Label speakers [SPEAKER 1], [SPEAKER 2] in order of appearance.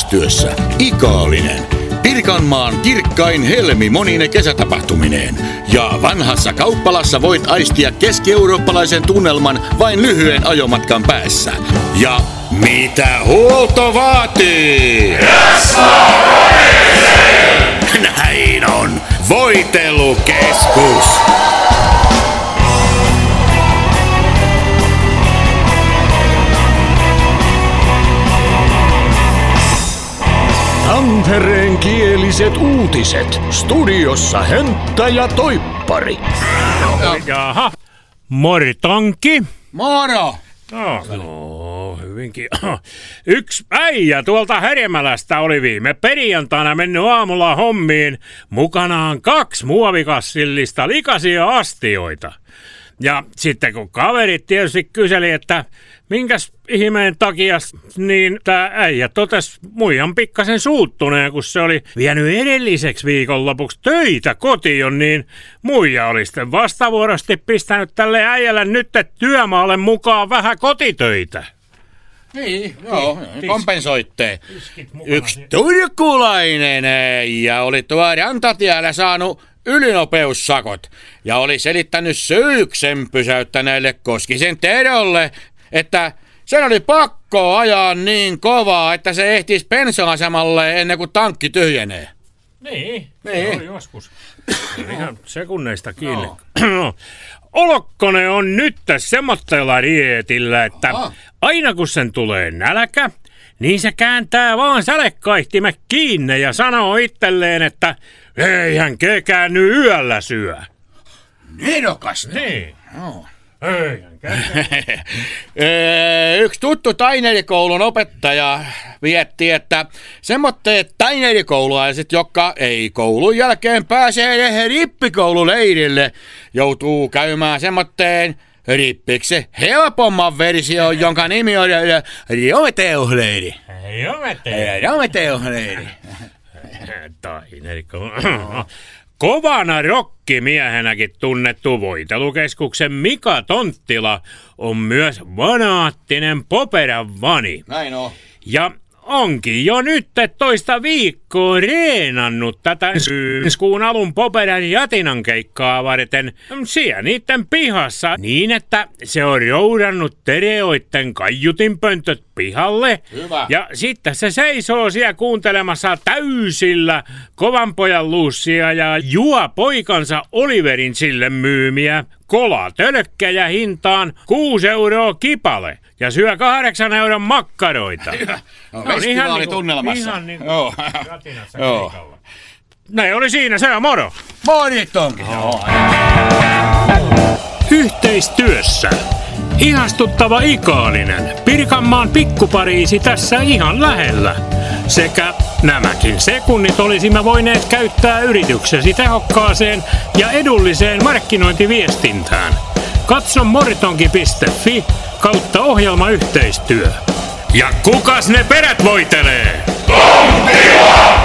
[SPEAKER 1] yhteistyössä Ikaalinen, Pirkanmaan kirkkain helmi monine kesätapahtumineen. Ja vanhassa kauppalassa voit aistia keski-eurooppalaisen tunnelman vain lyhyen ajomatkan päässä. Ja mitä huolto vaatii? Näin on! Voitelukeskus!
[SPEAKER 2] Tampereen kieliset uutiset. Studiossa Hönttä ja Toippari.
[SPEAKER 3] Jaha, Moritonki.
[SPEAKER 1] Moro!
[SPEAKER 3] No, hyvinkin. Yksi äijä tuolta Härjemälästä oli viime perjantaina mennyt aamulla hommiin mukanaan 2 muovikassillista likaisia astioita. Ja sitten kun kaverit tietysti kyseli, että minkäs ihmeen takia, niin tää äijä totesi muijan pikkasen suuttuneen, kun se oli vienyt edelliseksi viikonlopuksi töitä kotiin, niin muija oli sitten vastavuorosti pistänyt tälle äijälle nyt työmaalle mukaan vähän kotitöitä.
[SPEAKER 1] Niin, joo, kompensoitte. Yksi turkulainen äijä oli tuo rantatiellä saanut ylinopeussakot ja oli selittänyt syyksen pysäyttäneelle Koskisen Terolle, että sen oli pakko ajaa niin kovaa, että se ehtisi bensa-asemalle ennen kuin tankki tyhjenee.
[SPEAKER 3] Niin. Se oli joskus. Ihan sekunneista kiinni. No. Olokkonen on nyt semmoisella rietillä, että aina kun sen tulee nälkä, niin se kääntää vaan sälekaihtimet kiinni ja sanoo itselleen, että eihän kekään nyt yöllä syö.
[SPEAKER 1] Nerokasta.
[SPEAKER 3] Niin.
[SPEAKER 1] No.
[SPEAKER 3] Yksi
[SPEAKER 1] tuttu Tainerikoulun opettaja vietti, että semmoitteet Tainerikoululaiset, jotka ei koulun jälkeen pääsee rippikoululeirille, joutuu käymään semmoitteen rippiksi helpomman version, jonka nimi on Riometeusleiri. Riometeusleiri.
[SPEAKER 3] Tainerikoulu. Kovana rokkimiehenäkin tunnettu Voitelukeskuksen Mika Tonttila on myös fanaattinen Poperan vani.
[SPEAKER 1] Näin on.
[SPEAKER 3] Ja onkin jo nyt toista viikkoa reenannut tätä syyskuun alun Poperan Jatinan keikkaa varten siellä niitten pihassa niin, että se on roudannut Tereoitten kaiutinpöntöt pihalle.
[SPEAKER 1] Hyvä.
[SPEAKER 3] Ja sitten se seisoo siellä kuuntelemassa täysillä kovan pojan luussia ja juo poikansa Oliverin sille myymiä kolatölkkejä hintaan 6 euroa kipale ja syö 8 euron makkaroita.
[SPEAKER 1] No, festivaalitunnelmassa.
[SPEAKER 3] Ihan niin kuin Jatinassa keikalla. Ne oli siinä, se on moro.
[SPEAKER 1] Moritonki.
[SPEAKER 3] Yhteistyössä ihastuttava Ikaalinen, Pirkanmaan pikkupariisi tässä ihan lähellä. Sekä nämäkin sekunnit olisimme voineet käyttää yrityksesi tehokkaaseen ja edulliseen markkinointiviestintään. Katso moritonki.fi/ohjelmayhteistyö. Ja kukas ne perät voitelee? Tontila!